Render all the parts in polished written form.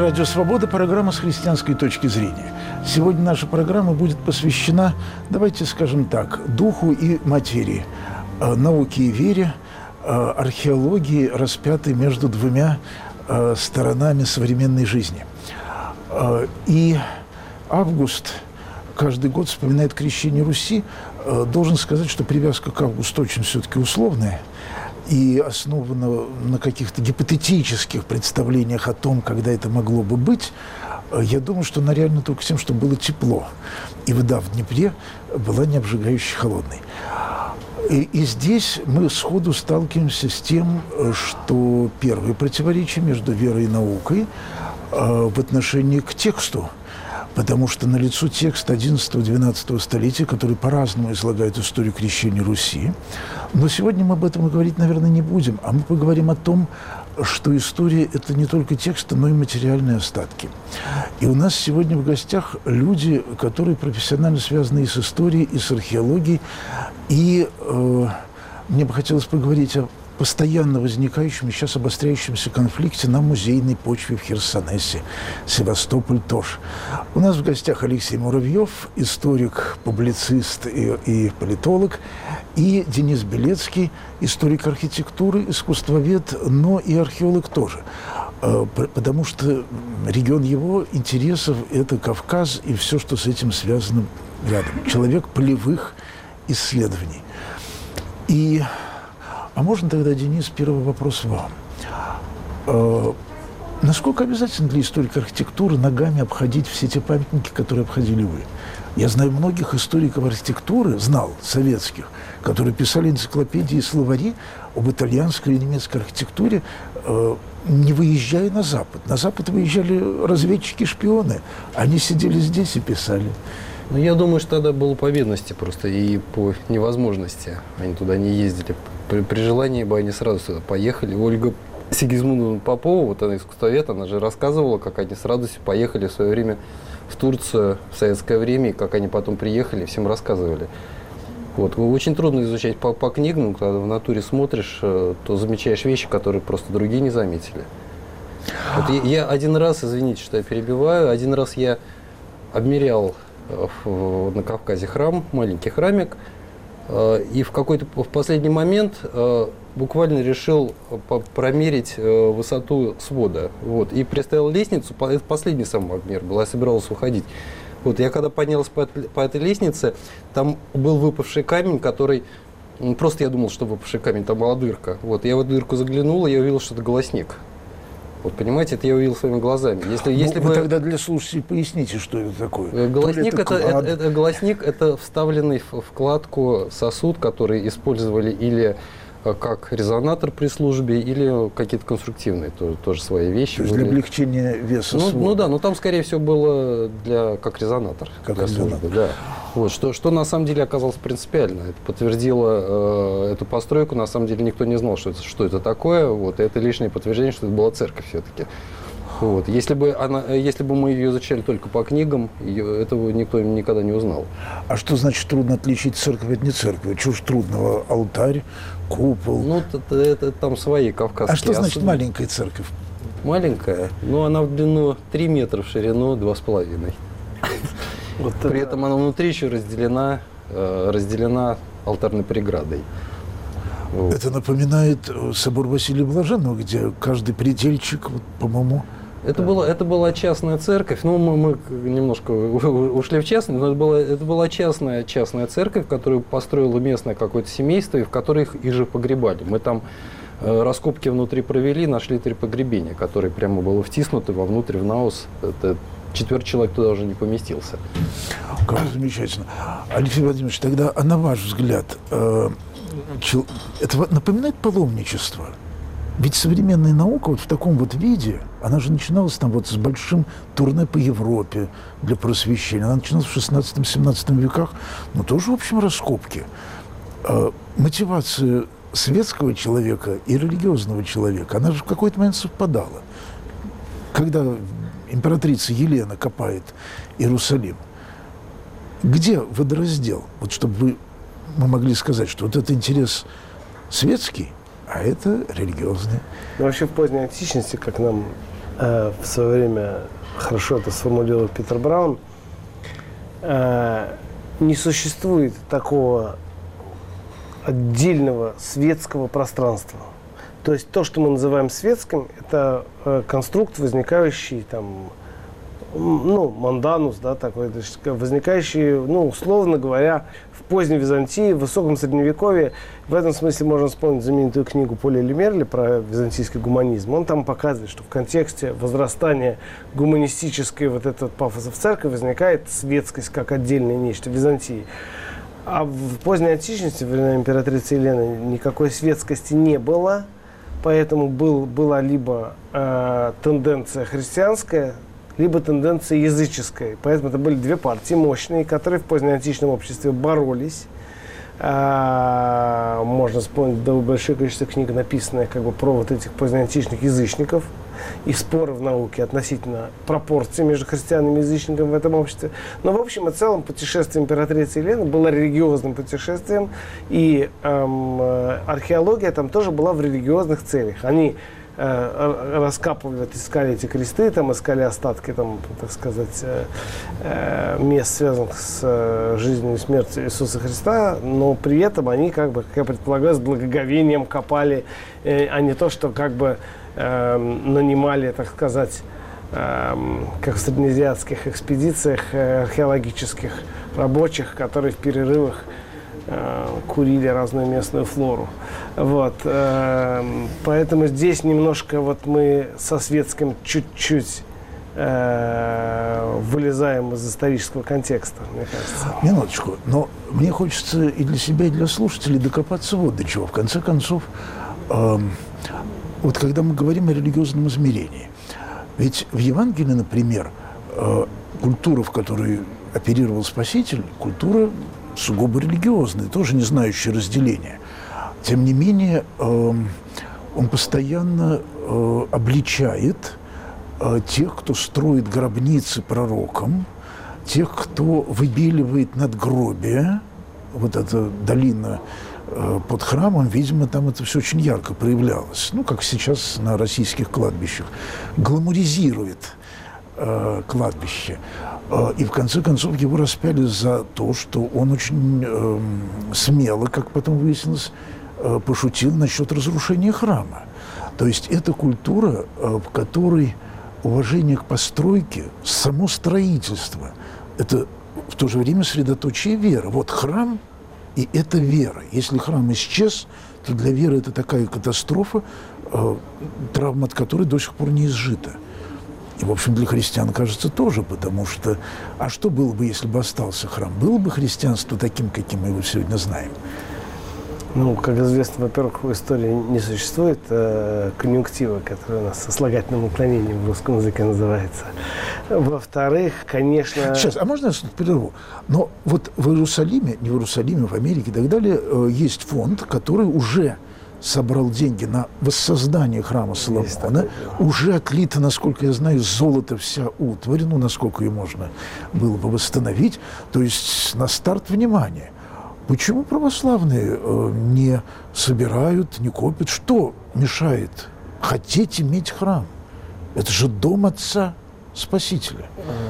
Радио «Свобода», программа с христианской точки зрения. Сегодня наша программа будет посвящена, давайте скажем так, духу и материи, науке и вере, археологии, распятой между двумя сторонами современной жизни. И Август каждый год вспоминает крещение Руси. Должен сказать, что привязка к Августу очень все-таки условная и основана на каких-то гипотетических представлениях о том, когда это могло бы быть. Я думаю, что она реально только тем, что было тепло. И вода в Днепре была не обжигающе холодной. И здесь мы сходу сталкиваемся с тем, что первое противоречие между верой и наукой в отношении к тексту. Потому что налицо текст XI-XII столетия, который по-разному излагает историю крещения Руси. Но сегодня мы об этом говорить, наверное, не будем, а мы поговорим о том, что история – это не только текст, но и материальные остатки. И у нас сегодня в гостях люди, которые профессионально связаны и с историей, и с археологией. И мне бы хотелось поговорить о постоянно возникающем и сейчас обостряющемся конфликте на музейной почве в Херсонесе, Севастополь тоже. У нас в гостях Алексей Муравьев, историк, публицист и политолог, и Денис Белецкий, историк архитектуры, искусствовед, но и археолог тоже. Потому что регион его интересов – это Кавказ и все, что с этим связано рядом. Человек полевых исследований. А можно тогда, Денис, первый вопрос вам. Насколько обязательно для историка архитектуры ногами обходить все те памятники, которые обходили вы? Я знаю многих историков архитектуры, знал, советских, которые писали энциклопедии и словари об итальянской и немецкой архитектуре, не выезжая на Запад. На Запад выезжали разведчики-шпионы. Они сидели здесь и писали. Ну, я думаю, что тогда было по бедности просто и по невозможности. Они туда не ездили. При желании бы они сразу сюда поехали. Ольга Сигизмундовна Попова, вот она искусствовед, она же рассказывала, как они с радостью поехали в свое время в Турцию в советское время, и как они потом приехали, всем рассказывали. Вот. Очень трудно изучать по книгам, когда в натуре смотришь, то замечаешь вещи, которые просто другие не заметили. Вот я один раз, извините, что я перебиваю, один раз я обмерял на Кавказе храм, маленький храмик, и в последний момент буквально решил промерить высоту свода. Вот, и приставил лестницу, это последний сам обмер был, я собирался уходить. Вот, я когда поднялся по этой лестнице, там был выпавший камень, который, просто я думал, что выпавший камень, там была дырка. Вот, я в эту дырку заглянул, и я увидел, что это голосник. Вот, понимаете, это я увидел своими глазами. Если вы тогда для слушателей поясните, что это такое. Голосник голосник – это вставленный в вкладку сосуд, который использовали или как резонатор при службе, или какие-то конструктивные тоже свои вещи. То есть для облегчения веса свода. Ну да, но там, скорее всего, было как резонатор. Как для резонатор. Службы, да. Вот, что на самом деле оказалось принципиально. Это подтвердило эту постройку. На самом деле никто не знал, что это такое. Вот, и это лишнее подтверждение, что это была церковь все-таки. Вот. Если бы мы ее изучали только по книгам, этого никто никогда не узнал. А что значит трудно отличить церковь от не церкви? Чего ж трудного? Алтарь, купол? Ну, это там свои кавказские. А что значит маленькая церковь? Маленькая? Ну, она в длину 3 метра, в ширину 2,5. Вот при этом она внутри еще разделена алтарной преградой. Вот. Это напоминает собор Василия Блаженного, где каждый предельчик, вот, по-моему... Это была частная церковь. Ну, мы немножко ушли в частное, но это была частная церковь, которую построило местное какое-то семейство, и в которой их же погребали. Мы там раскопки внутри провели, нашли 3 погребения, которые прямо было втиснуты вовнутрь в наус. Это 4 человек туда уже не поместился. Как замечательно. Алексей Владимирович, тогда, на ваш взгляд, это напоминает паломничество? Ведь современная наука вот в таком вот виде, она же начиналась там вот с большим турне по Европе для просвещения. Она начиналась в 16-17 веках, но тоже, в общем, раскопки. Мотивация светского человека и религиозного человека, она же в какой-то момент совпадала. Когда императрица Елена копает Иерусалим, где водораздел? Вот чтобы мы могли сказать, что вот это интерес светский, а это религиозный. Ну, вообще в поздней античности, как нам в свое время хорошо это сформулировал Питер Браун, не существует такого отдельного светского пространства. То есть то, что мы называем светским, это конструкт, возникающий там, манданус, да, такой, возникающий, условно говоря, в поздней Византии, в высоком Средневековье. В этом смысле можно вспомнить знаменитую книгу Поля Лемерли про византийский гуманизм. Он там показывает, что в контексте возрастания гуманистической вот этого пафоса в церкви возникает светскость как отдельное нечто в Византии. А в поздней античности, во времена императрицы Елены, никакой светскости не было, поэтому была либо тенденция христианская, либо тенденция языческая. Поэтому это были две партии мощные, которые в позднеантичном обществе боролись. Можно вспомнить большое количество книг, написанных про вот этих позднеантичных язычников и споры в науке относительно пропорций между христианами и язычниками в этом обществе. Но в общем и целом путешествие императрицы Елены было религиозным путешествием, и археология там тоже была в религиозных целях. Они раскапывали, искали эти кресты, искали остатки, так сказать, мест, связанных с жизнью и смертью Иисуса Христа, но при этом они, как я предполагаю, с благоговением копали, а не то, что нанимали, так сказать, как в среднеазиатских экспедициях, археологических рабочих, которые в перерывах курили разную местную флору. Поэтому здесь немножко мы со светским чуть-чуть вылезаем из исторического контекста, мне кажется. Минуточку. Но мне хочется и для себя, и для слушателей докопаться вот до чего. В конце концов, вот когда мы говорим о религиозном измерении, ведь в Евангелии, например, культура, в которой оперировал Спаситель, культура сугубо религиозная, тоже не знающая разделения. Тем не менее, он постоянно обличает тех, кто строит гробницы пророкам, тех, кто выбеливает надгробия. Вот эта долина под храмом, видимо, там это все очень ярко проявлялось. Как сейчас на российских кладбищах. Гламуризирует кладбище. И в конце концов его распяли за то, что он очень смело, как потом выяснилось, пошутил насчет разрушения храма. То есть это культура, в которой уважение к постройке, само строительство, это в то же время средоточие веры. Вот храм, и это вера. Если храм исчез, то для веры это такая катастрофа, травма от которой до сих пор не изжита. И, в общем, для христиан, кажется, тоже, потому что... А что было бы, если бы остался храм? Было бы христианство таким, каким мы его сегодня знаем? Как известно, во-первых, в истории не существует конъюнктива, который у нас сослагательным наклонением в русском языке называется. Во-вторых, конечно... Сейчас, а можно я прерву? Но вот в Иерусалиме, не в Иерусалиме, в Америке и так далее, есть фонд, который уже собрал деньги на воссоздание храма Соломона. Уже отлито, насколько я знаю, золото вся утварь, насколько ее можно было бы восстановить. То есть на старт внимания. Почему православные не собирают, не копят? Что мешает хотеть иметь храм? Это же дом Отца Спасителя.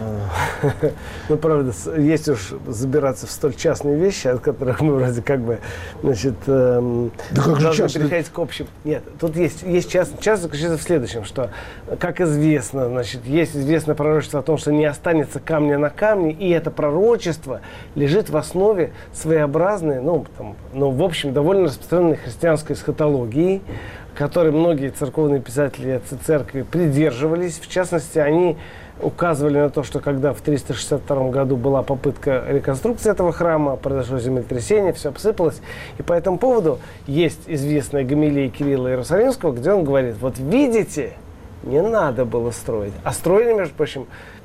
Правда, если уж забираться в столь частные вещи, от которых мы вроде должны переходить к общим. Нет, тут есть частность. Частность заключается в следующем, что, как известно, есть известное пророчество о том, что не останется камня на камне, и это пророчество лежит в основе своеобразной, в общем, довольно распространенной христианской эсхатологии, которой многие церковные писатели и отцы церкви придерживались. В частности, они указывали на то, что когда в 362 году была попытка реконструкции этого храма, произошло землетрясение, все обсыпалось. И по этому поводу есть известная гомилия Кирилла Иерусалимского, где он говорит: вот видите, не надо было строить. А строили, между прочим,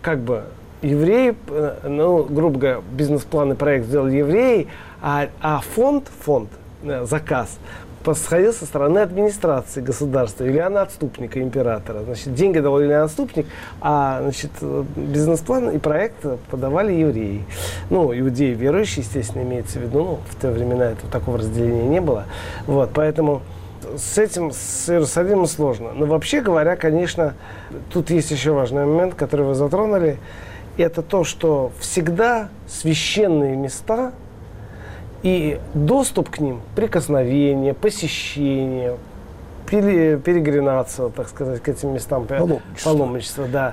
евреи, грубо говоря, бизнес-план и проект сделали евреи, а фонд, заказ, подходил со стороны администрации государства, Юлиана Отступника, императора. Деньги давал Юлиан Отступник, а бизнес-план и проект подавали евреи. Иудеи верующие, естественно, имеется в виду. В те времена такого разделения не было. Поэтому с этим, с Иерусалимом сложно. Но вообще говоря, конечно, тут есть еще важный момент, который вы затронули. Это то, что всегда священные места и доступ к ним, прикосновение, посещение, перегринаться, так сказать, к этим местам, паломничество, да,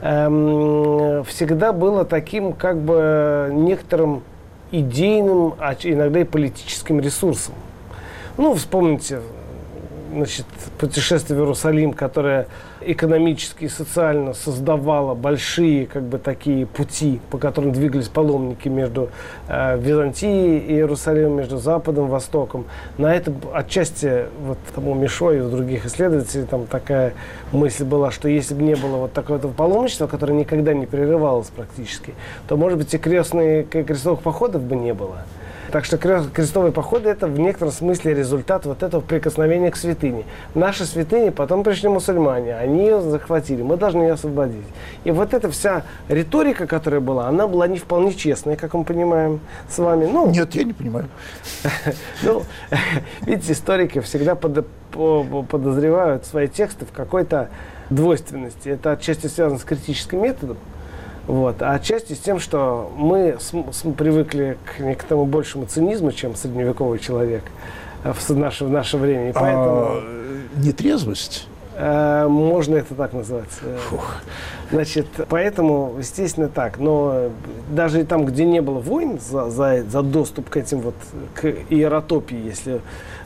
всегда было таким как бы некоторым идейным, а иногда и политическим ресурсом. Ну, вспомните, значит, путешествие в Иерусалим, которое экономически и социально создавало большие как бы такие пути, по которым двигались паломники между Византией и Иерусалимом, между Западом и Востоком. На это отчасти вот тому Мишо и у других исследователей там такая мысль была, что если бы не было вот такого паломничества, которое никогда не прерывалось практически, то, может быть, и крестовых походов бы не было. Так что крестовые походы – это в некотором смысле результат вот этого прикосновения к святыне. Наши святыни потом пришли мусульмане, они ее захватили, мы должны ее освободить. И вот эта вся риторика, которая была, она была не вполне честная, как мы понимаем с вами. Ну, нет, я не понимаю. Ну, видите, историки всегда подозревают свои тексты в какой-то двойственности. Это отчасти связано с критическим методом. Вот. А отчасти с тем, что мы привыкли к некоторому большему цинизму, чем средневековый человек в наше время. И поэтому, нетрезвость? Можно это так назвать. Фух. Значит, поэтому, естественно, так. Но даже там, где не было войн за доступ к этим вот, к иеротопии, если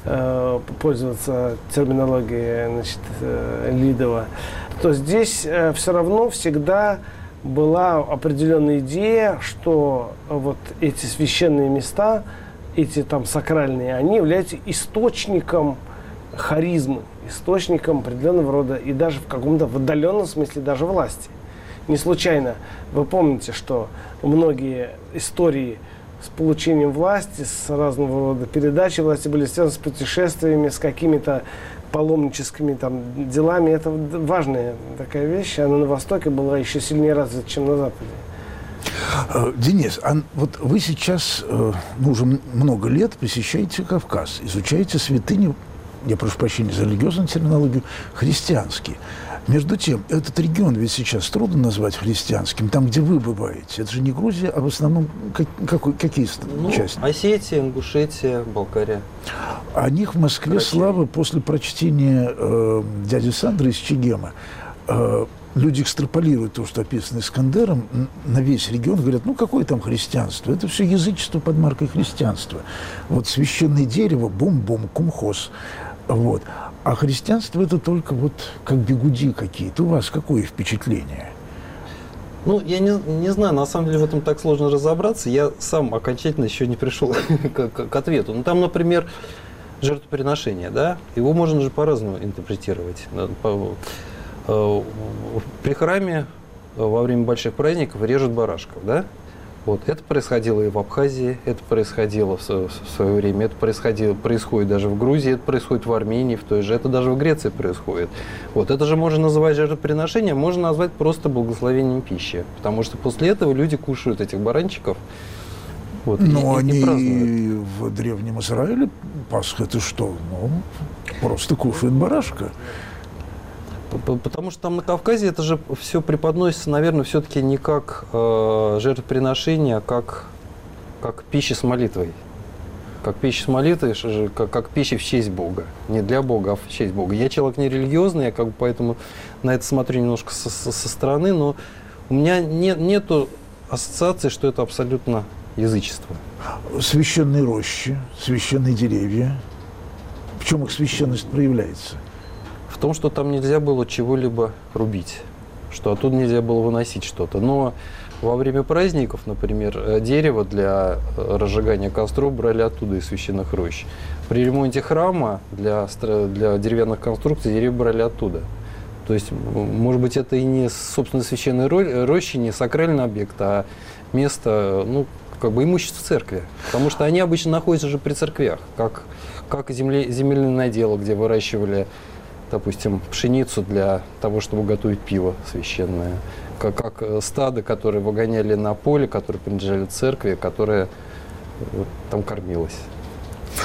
пользоваться терминологией, значит, Лидова, то здесь все равно всегда была определенная идея, что вот эти священные места, эти там сакральные, они являются источником харизмы, источником определенного рода и даже в каком-то в отдаленном смысле даже власти. Не случайно вы помните, что многие истории с получением власти, с разного рода передачей власти были связаны с путешествиями, с какими-то паломническими там делами. Это важная такая вещь. Она на Востоке была еще сильнее развита, чем на Западе. Денис, а вот вы сейчас, уже много лет посещаете Кавказ, изучаете святыни, я прошу прощения за религиозную терминологию, христианские. Между тем, этот регион ведь сейчас трудно назвать христианским, там, где вы бываете. Это же не Грузия, а в основном какие части? Осетия, Ингушетия, Балкария. О них в Москве слава после прочтения дяди Сандры из Чегема. Люди экстраполируют то, что описано Искандером, на весь регион, говорят, какое там христианство? Это все язычество под маркой христианства. Вот священное дерево, бум-бум, кумхоз. Вот. А христианство это только вот как бигуди какие-то. У вас какое впечатление? Я не знаю, на самом деле в этом так сложно разобраться. Я сам окончательно еще не пришел к ответу. Там, например, жертвоприношение, да? Его можно же по-разному интерпретировать. При храме во время больших праздников режут барашков, да? Вот. Это происходило и в Абхазии, это происходило в свое время, это происходит даже в Грузии, это происходит в Армении, в той же, это даже в Греции происходит. Вот. Это же можно называть жертвоприношением, можно назвать просто благословением пищи, потому что после этого люди кушают этих баранчиков. Вот, но они в Древнем Израиле, Пасха это что? Просто кушают барашка. Потому что там на Кавказе это же все преподносится, наверное, все-таки не как жертвоприношение, а как пища с молитвой. Как пища с молитвой, как пища в честь Бога. Не для Бога, а в честь Бога. Я человек нерелигиозный, я поэтому на это смотрю немножко со стороны, но у меня нету ассоциации, что это абсолютно язычество. Священные рощи, священные деревья. В чем их священность проявляется? В том, что там нельзя было чего-либо рубить, что оттуда нельзя было выносить что-то. Но во время праздников, например, дерево для разжигания костров брали оттуда из священных рощ. При ремонте храма для деревянных конструкций дерево брали оттуда. То есть, может быть, это и не, собственно, священные рощи, не сакральный объект, а место, имущество церкви. Потому что они обычно находятся же при церквях, как земельное надело, где выращивали, допустим, пшеницу для того, чтобы готовить пиво священное, как стадо, которые выгоняли на поле, которые принадлежали церкви, которое там кормилось.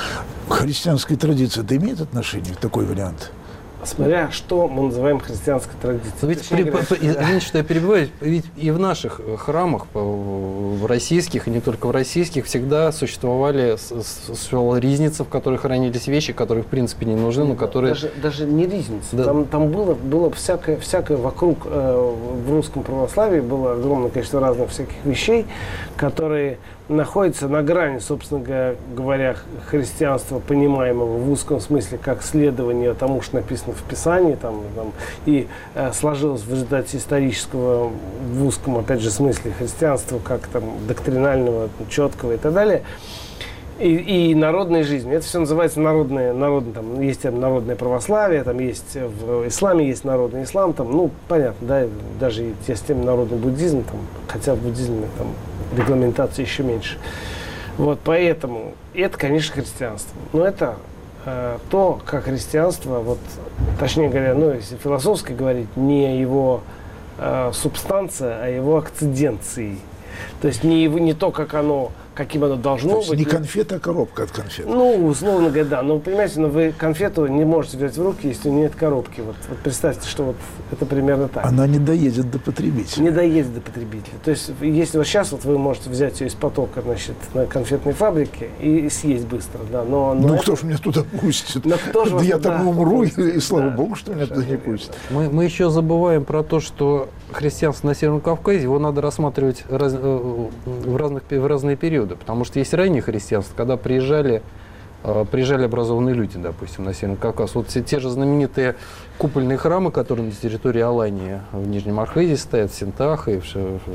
Христианская традиция, это имеет отношение к такой вариант? Смотря что мы называем христианской традицией. Ведь извините, что я перебиваю, ведь и в наших храмах, в российских, и не только в российских, всегда существовала ризница, в которой хранились вещи, которые в принципе не нужны, но которые... Даже не ризница. Да. Там было всякое вокруг. В русском православии было огромное количество разных всяких вещей, которые находятся на грани, собственно говоря, христианства, понимаемого в узком смысле, как следование тому, что написано в Писании, и сложилось в результате исторического, в узком, опять же, смысле христианства, как доктринального, четкого и так далее. И народной жизни. Это все называется народное, там есть народное православие, там есть в исламе есть народный ислам, понятно, да, даже и системный народный буддизм, хотя в буддизме регламентации еще меньше. Вот, поэтому это, конечно, христианство. Но это то, как христианство, точнее говоря, если философски говорить, не его субстанция, а его акциденции. То есть не то, каким оно должно быть. Не конфета, а коробка от конфет. Условно говоря, да. Но, понимаете, вы конфету не можете взять в руки, если нет коробки. Вот представьте, что это примерно так. Она не доедет до потребителя. Не доедет до потребителя. То есть, если сейчас вы можете взять ее из потока, на конфетной фабрике и съесть быстро, да. Но кто же меня туда пустит? Да я там умру, и слава Богу, что меня туда не пустят. Мы еще забываем про то, что христианство на Северном Кавказе, его надо рассматривать в разные периоды. Потому что есть раннее христианство, когда приезжали образованные люди, допустим, на Северный Кавказ. Вот те же знаменитые купольные храмы, которые на территории Алании в Нижнем Архизе стоят, в Синтах и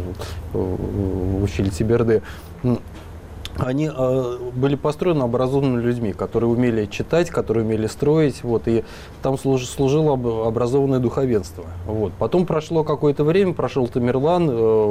в ущелье Теберды, они были построены образованными людьми, которые умели читать, которые умели строить, и там служило образованное духовенство. Потом прошло какое-то время, прошел Тамерлан,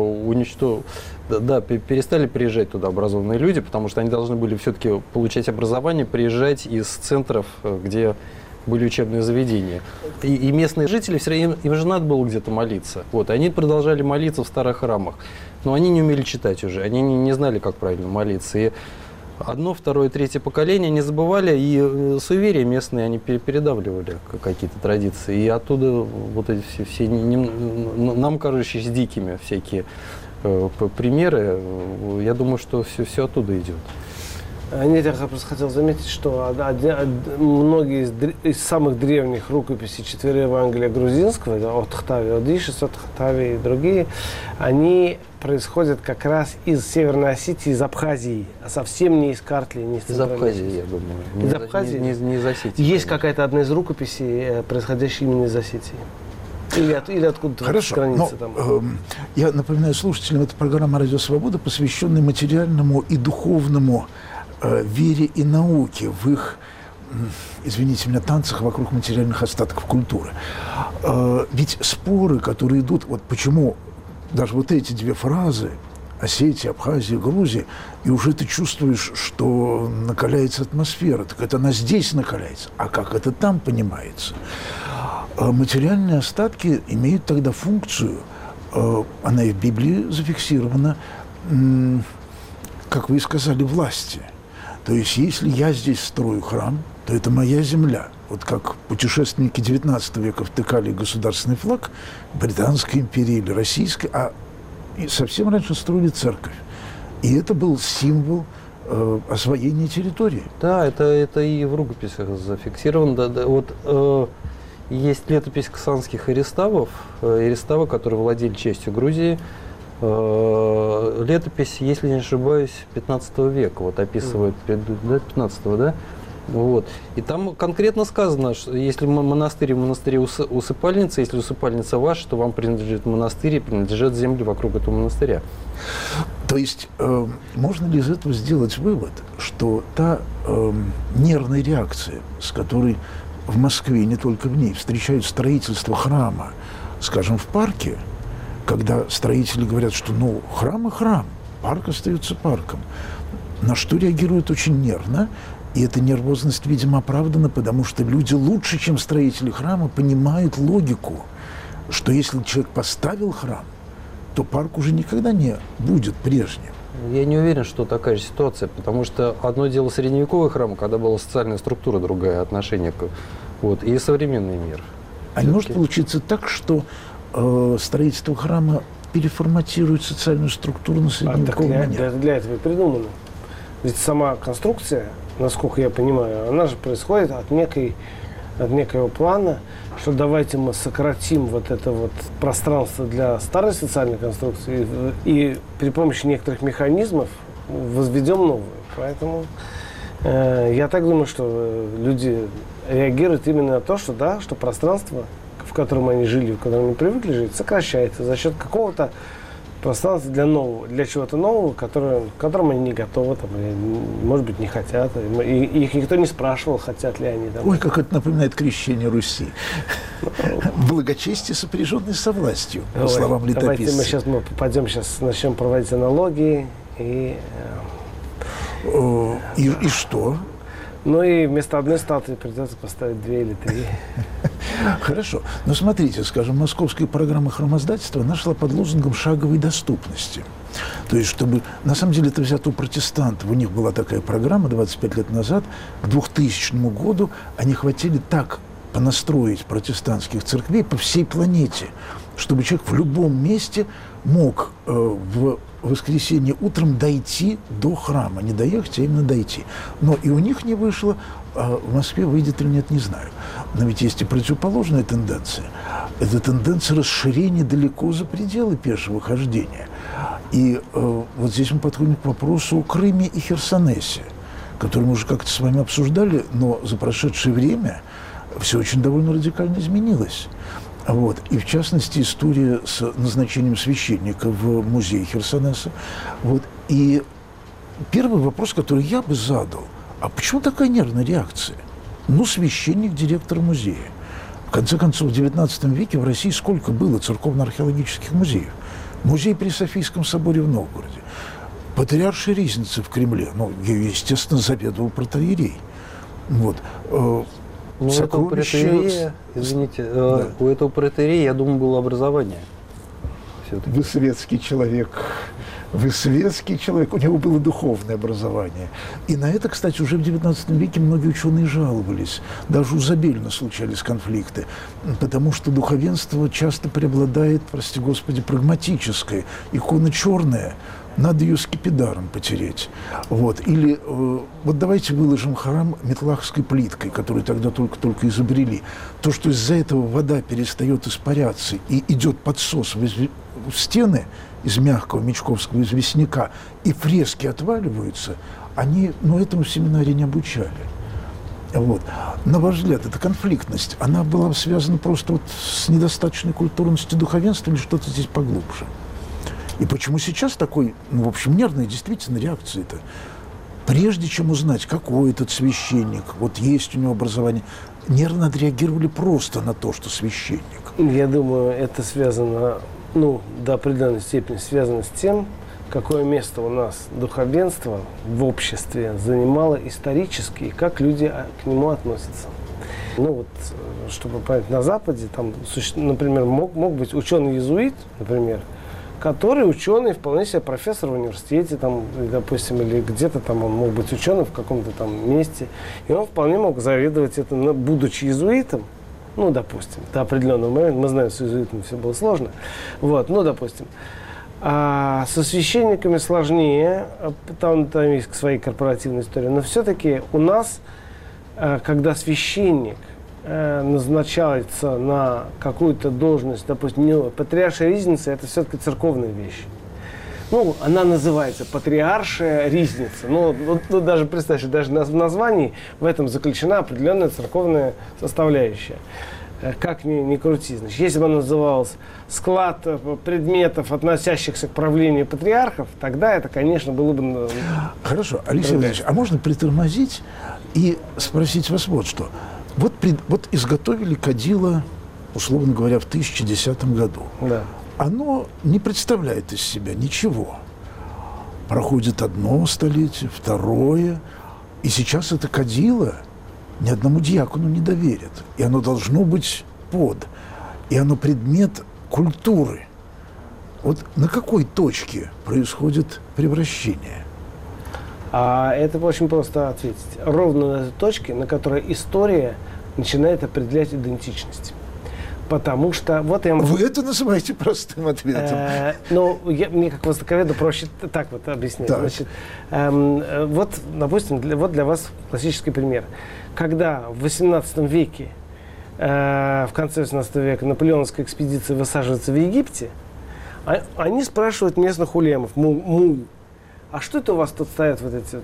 перестали приезжать туда образованные люди, потому что они должны были все-таки получать образование, приезжать из центров, где были учебные заведения. И местные жители, все время, им же надо было где-то молиться. Они продолжали молиться в старых храмах. Но они не умели читать уже, они не знали, как правильно молиться. И одно, второе, третье поколение не забывали, и суеверия местные, они передавливали какие-то традиции. И оттуда эти все нам кажущиеся дикими всякие примеры, я думаю, что все оттуда идет. Нет, я просто хотел заметить, что многие из самых древних рукописей четверо Евангелия грузинского, от Хтави Одишес, от Хтави и другие, они происходят как раз из Северной Осетии, из Абхазии, а совсем не из Картли, не из Центральной Абхазии, я думаю. Из Абхазии? Не из Осетии. Есть какая-то одна из рукописей, происходящая именно из Осетии. Или откуда-то Хорошо, с границы там. Я напоминаю слушателям, это программа «Радио Свобода», посвященная материальному и духовному вере и науке в их, извините меня, танцах вокруг материальных остатков культуры. Ведь споры, которые идут, почему даже эти две фразы Осетия, Абхазия, Грузия, и уже ты чувствуешь, что накаляется атмосфера, так это она здесь накаляется, а как это там понимается? Материальные остатки имеют тогда функцию, она и в Библии зафиксирована, как вы и сказали, власти. То есть, если я здесь строю храм, то это моя земля. Как путешественники XIX века втыкали государственный флаг Британской империи или Российской, и совсем раньше строили церковь. И это был символ освоения территории. Да, это и в рукописях зафиксировано. Есть летопись ксанских ириставов, которые владели частью Грузии. Летопись, если не ошибаюсь, 15 века описывает, 15-го, да? И там конкретно сказано, что если монастырь в монастыре усыпальница, если усыпальница ваша, то вам принадлежит монастырь и принадлежат земли вокруг этого монастыря. То есть можно ли из этого сделать вывод, что та нервная реакция, с которой в Москве, не только в ней, встречают строительство храма, скажем, в парке, когда строители говорят, что храм и храм, парк остается парком, на что реагируют очень нервно, и эта нервозность, видимо, оправдана, потому что люди лучше, чем строители храма, понимают логику, что если человек поставил храм, то парк уже никогда не будет прежним. Я не уверен, что такая же ситуация, потому что одно дело средневековый храм, когда была социальная структура другая, отношение к... Вот, и современный мир. А не может получиться так, что строительство храма переформатирует социальную структуру на средневековый манер? Для этого и придумано. Ведь сама конструкция, насколько я понимаю, она же происходит от некоего плана, что давайте мы сократим вот это вот пространство для старой социальной конструкции и при помощи некоторых механизмов возведем новую. Поэтому я так думаю, что люди реагируют именно на то, что да, что пространство, в котором они жили, в котором они привыкли жить, сокращается за счет какого-то пространства для нового, для чего-то нового, к которому они не готовы, там, или, может быть, не хотят. И их никто не спрашивал, хотят ли они. Там. Ой, как это напоминает крещение Руси. Благочестие, сопряженное со властью, по словам летописца. Давайте мы попадем, начнем проводить аналогии. И что? Ну и вместо одной статуи придется поставить 2 или 3. Хорошо. Но смотрите, скажем, московская программа храмоздательства нашла под лозунгом шаговой доступности. То есть, чтобы... На самом деле, это взято у протестантов. У них была такая программа 25 лет назад. К 2000 году они хотели так понастроить протестантских церквей по всей планете, чтобы человек в любом месте мог в воскресенье утром дойти до храма. Не доехать, а именно дойти. Но и у них не вышло. А в Москве выйдет или нет, не знаю. Но ведь есть и противоположная тенденция. Это тенденция расширения далеко за пределы пешего хождения. И вот здесь мы подходим к вопросу о Крыме и Херсонесе, который мы уже как-то с вами обсуждали, но за прошедшее время все очень довольно радикально изменилось. Вот. И, в частности, история с назначением священника в музей Херсонеса. Вот. И первый вопрос, который я бы задал, а почему такая нервная реакция? Ну, священник, директор музея. В конце концов, в XIX веке в России сколько было церковно-археологических музеев? Музей при Софийском соборе в Новгороде. Патриаршая ризница в Кремле. Ну, естественно, заведовал протоиерей. Вот. У этого протоиерея, извините, у этого протоиерея, я думаю, было образование. Все-таки. Вы светский человек. Вы светский человек. У него было духовное образование. И на это, кстати, уже в XIX веке многие ученые жаловались. Даже у Забелина случались конфликты. Потому что духовенство часто преобладает, прости господи, прагматическое. Икона черная. Надо ее скипидаром потереть. Вот. Или вот давайте выложим храм метлахской плиткой, которую тогда только изобрели. То, что из-за этого вода перестает испаряться и идет подсос в стены из мягкого мечковского известняка, и фрески отваливаются, они, этому в семинаре не обучали. Вот. На ваш взгляд, эта конфликтность, она была связана просто вот с недостаточной культурностью духовенства или что-то здесь поглубже? И почему сейчас такой, в общем, нервная действительно реакция-то? Прежде чем узнать, какой этот священник, вот есть у него образование, нервно отреагировали просто на то, что священник. Я думаю, это связано, до определенной степени связано с тем, какое место у нас духовенство в обществе занимало исторически и как люди к нему относятся. Чтобы понять, на Западе, там, например, мог быть ученый-иезуит, например, который ученый, вполне себе профессор в университете, там, допустим, или где-то там он мог быть ученым в каком-то там месте, и он вполне мог заведовать это, будучи иезуитом, допустим, до определенного момента, мы знаем, с иезуитами все было сложно, допустим. А со священниками сложнее, там есть свои корпоративные истории, но все-таки у нас, когда священник назначается на какую-то должность, допустим, патриаршая ризница, это все-таки церковная вещь. Она называется патриаршая ризница. Даже представьте, даже в названии в этом заключена определенная церковная составляющая. Как ни крути. Значит, если бы она называлась склад предметов, относящихся к правлению патриархов, тогда это, конечно, было бы... Хорошо, Алексей Владимирович, а можно притормозить и спросить вас вот что? Вот изготовили кадило, условно говоря, в 1010 году. Да. Оно не представляет из себя ничего. Проходит одно столетие, второе, и сейчас это кадило ни одному дьякону не доверят. И оно должно быть и оно предмет культуры. Вот на какой точке происходит превращение? Это очень просто ответить. Ровно на этой точке, на которой история начинает определять идентичность. Потому что вот я... Вы это называете простым ответом. Мне как востоковеду проще так вот объяснять. Так. Значит, вот, допустим, для вас классический пример. Когда в XVIII веке, в конце XVIII века, наполеоновская экспедиция высаживается в Египте, они спрашивают местных улемов, а что это у вас тут стоят вот эти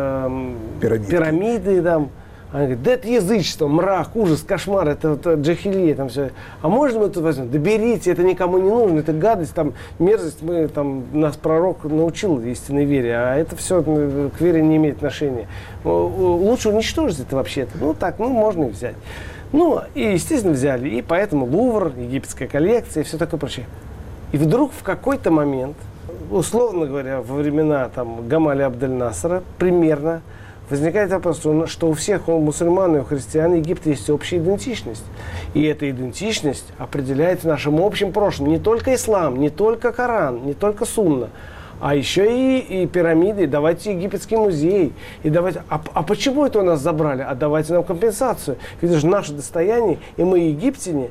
пирамиды там? Они говорят, да это язычество, мрак, ужас, кошмар, это вот джахилия, там все. А можно мы тут возьмем? Да берите, это никому не нужно, это гадость, там, мерзость, нас пророк научил истинной вере, а это все к вере не имеет отношения. Лучше уничтожить это вообще-то. Можно и взять. И, естественно, взяли, и поэтому Лувр, египетская коллекция и все такое прочее. И вдруг в какой-то момент, условно говоря, во времена Гамаля Абдель-Насера, примерно, возникает вопрос, что у всех, у мусульман и у христиан Египта есть общая идентичность. И эта идентичность определяется нашим общим прошлым. Не только ислам, не только Коран, не только сунна, а еще и пирамиды. Давайте египетский музей. И давайте, а почему это у нас забрали? А давайте нам компенсацию. Ведь это же наше достояние, и мы египтяне,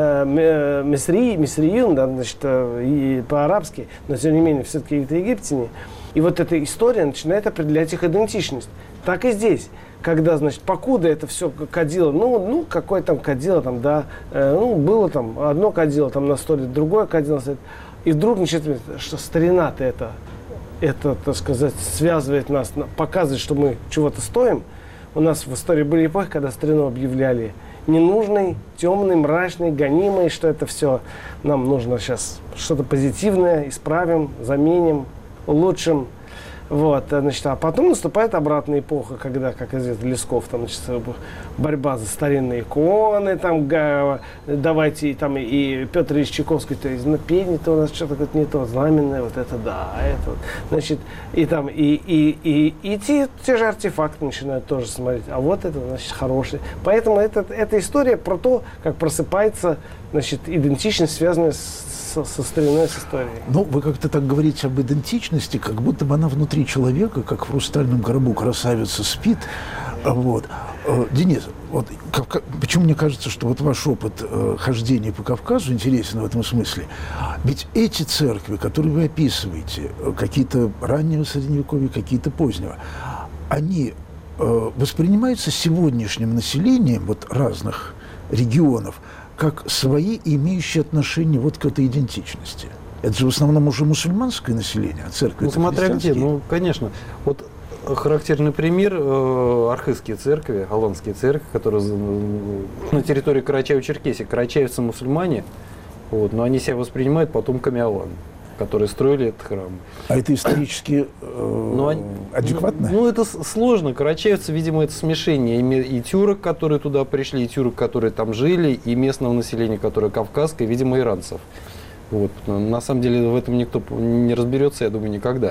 мисриюн, да, значит, и по-арабски, но тем не менее все-таки это египтяне. И вот эта история начинает определять их идентичность. Так и здесь. Когда, значит, покуда это все кадило, какое там кадило, было там одно кадило там на столе, другое кадило стоит. И вдруг, значит, что старина-то это, так сказать, связывает нас, показывает, что мы чего-то стоим. У нас в истории были эпохи, когда старину объявляли ненужной, темной, мрачной, гонимой, что это все нам нужно сейчас что-то позитивное, исправим, заменим, улучшим. А потом наступает обратная эпоха, когда, как известно, Лесков, борьба за старинные иконы, давайте, и Петр Ильич Чайковский, то есть на пение-то у нас что-то не то, знаменное, вот это да, это вот. Значит, и те же артефакты начинают тоже смотреть, а вот это, значит, хороший. Поэтому эта история про то, как просыпается, значит, идентичность, связанная со стариной, с историей. Вы как-то так говорите об идентичности, как будто бы она внутри человека, как в хрустальном гробу красавица спит. Денис, почему мне кажется, что ваш опыт хождения по Кавказу интересен в этом смысле? Ведь эти церкви, которые вы описываете, какие-то раннего Средневековья, какие-то позднего, они воспринимаются сегодняшним населением разных регионов как свои, имеющие отношение к этой идентичности. Это же в основном уже мусульманское население, а церкви смотря где, конечно. Характерный пример архызские церкви, аланские церкви, которые на территории Карачаево-Черкесии. Карачаевцы мусульмане, но они себя воспринимают потомками алан, которые строили этот храм. А это исторически адекватно? Это сложно. Карачаевцы, видимо, это смешение и тюрок, которые туда пришли, и тюрок, которые там жили, и местного населения, которое кавказское, видимо, иранцев. На самом деле в этом никто не разберется, я думаю, никогда.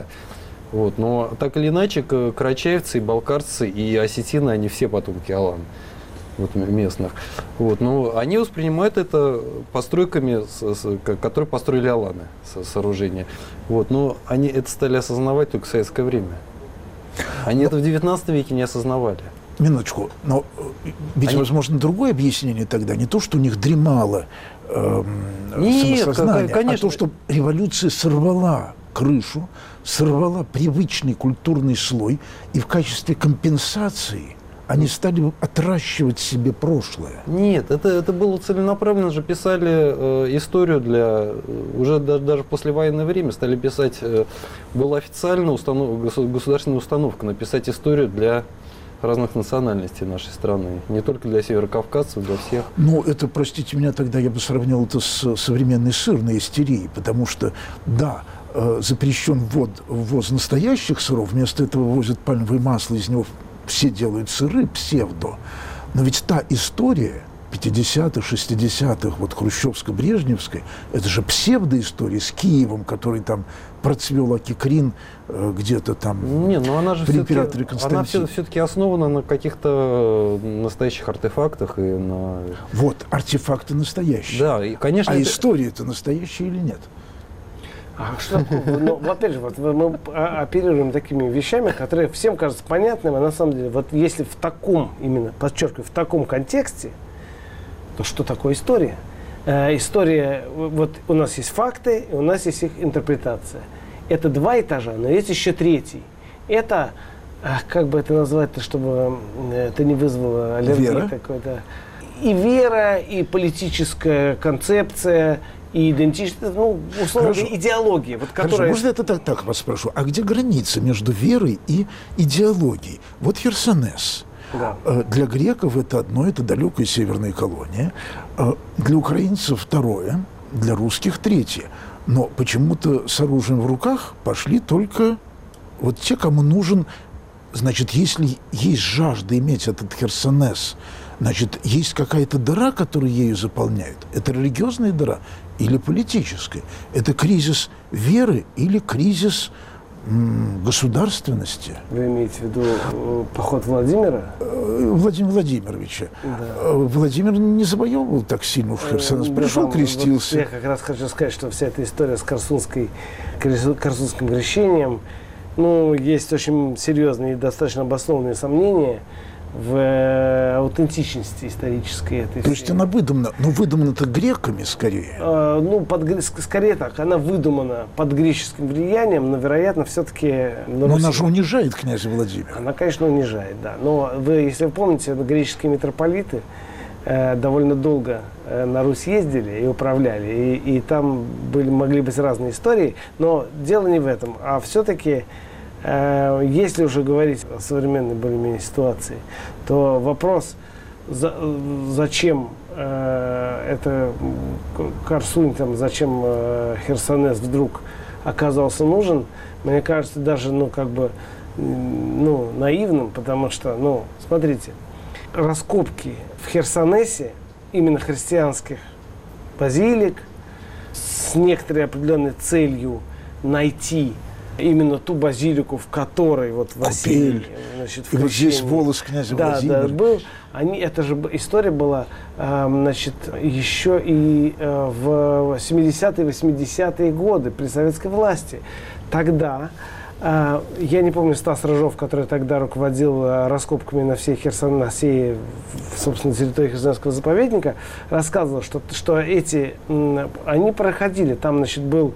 Но так или иначе, карачаевцы, и балкарцы, и осетины, они все потомки алан. Местных. Но они воспринимают это постройками, которые построили аланы, сооружения. Но они это стали осознавать только в советское время. Они это в 19 веке не осознавали. Минуточку. Но ведь, возможно, другое объяснение тогда. Не то, что у них дремало самосознание, а то, что революция сорвала крышу, сорвала привычный культурный слой, и в качестве компенсации они стали отращивать себе прошлое. Нет, это было целенаправленно же. Писали историю уже даже в послевоенное время стали писать, была официальная государственная установка написать историю для разных национальностей нашей страны. Не только для северокавказцев, для всех. Это, простите меня, тогда я бы сравнил это с современной сырной истерией, потому что, да, запрещен ввоз настоящих сыров, вместо этого возят пальмовое масло, из него все делают сыры, псевдо. Но ведь та история 50-х, 60-х, хрущевско-брежневской, это же псевдоистория с Киевом, который там процвел акикрин где-то там она же при императоре Константине. Она все-таки основана на каких-то настоящих артефактах и на... Артефакты настоящие. Да, и, конечно. А история-то настоящая или нет? А что такое? Ну, опять же, вот мы оперируем такими вещами, которые всем кажутся понятными, а на самом деле, вот если в таком, именно, подчеркиваю, в таком контексте, то что такое история? История, вот у нас есть факты, и у нас есть их интерпретация. Это 2 этажа, но есть еще 3. Это, как бы это назвать-то, чтобы это не вызвало аллергии какой-то. И вера, и политическая концепция, и идентичность, ну, условно говоря, идеология. Вот, которая... Можно это так вас спрошу? А где граница между верой и идеологией? Вот Херсонес. Да. Для греков это одно, это далекая северная колония. Для украинцев 2, для русских 3. Но почему-то с оружием в руках пошли только вот те, кому нужен... Значит, если есть жажда иметь этот Херсонес, значит, есть какая-то дыра, которую ею заполняют. Это религиозная дыра или политическая? Это кризис веры или кризис государственности? Вы имеете в виду поход Владимира? Владимира Владимировича. Да. Владимир не завоевывал так сильно уж Херсонес. Пришел, крестился. Вот я как раз хочу сказать, что вся эта история с Корсунским крещением, ну, есть очень серьезные и достаточно обоснованные сомнения в аутентичности исторической этой. То есть она выдумана, но выдумана-то греками скорее? Скорее так, она выдумана под греческим влиянием, но, вероятно, все-таки... Но она же унижает князя Владимира. Она, конечно, унижает, да. Но вы, если вы помните, греческие митрополиты довольно долго на Русь ездили и управляли, и там могли быть разные истории, но дело не в этом, а все-таки, если уже говорить о современной более-менее ситуации, то вопрос, зачем это Корсунь, там, зачем Херсонес вдруг оказался нужен, мне кажется, даже, наивным, потому что, смотрите, раскопки в Херсонесе, именно христианских базилик, с некоторой определенной целью найти именно ту базилику, в которой вот Василий, значит, и вот здесь волос князя Владимира. Да, был. Эта же история была, еще и в 70-е, 80-е годы при советской власти. Тогда, я не помню, Стас Рыжов, который тогда руководил раскопками на всей Херсонесе, собственно, территории Херсонского заповедника, рассказывал, что они проходили. Там, значит, был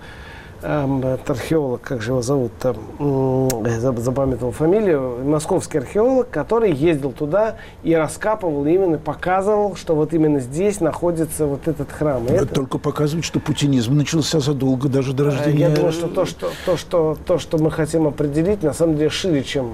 археолог, как же его зовут, там, я запамятовал фамилию, московский археолог, который ездил туда и раскапывал, и именно показывал, что вот именно здесь находится вот этот храм. Это только показывает, что путинизм начался задолго даже до рождения. Я думаю, что то, что мы хотим определить, на самом деле шире, чем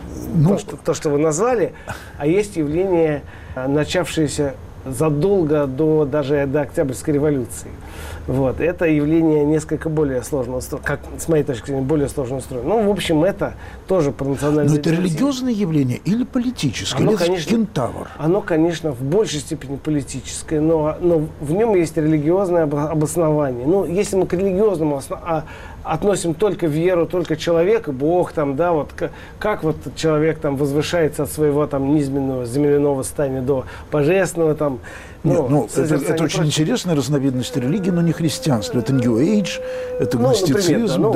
то, что вы назвали, а есть явление, начавшееся задолго до Октябрьской революции. Вот. Это явление несколько более сложно устроено, как, с моей точки зрения, более сложно устроено. Ну, в общем, это тоже про национальное. Но это религиозное явление или политическое? Или конечно, кентавр? Оно, конечно, в большей степени политическое, но в нем есть религиозное обоснование. Ну, если мы к религиозному относим только веру, только человека, Бог, там, да, вот как вот человек там возвышается от своего там низменного земляного состояния до божественного там. Это очень интересная разновидность религии, но не христианство. Это New Age, это гностицизм,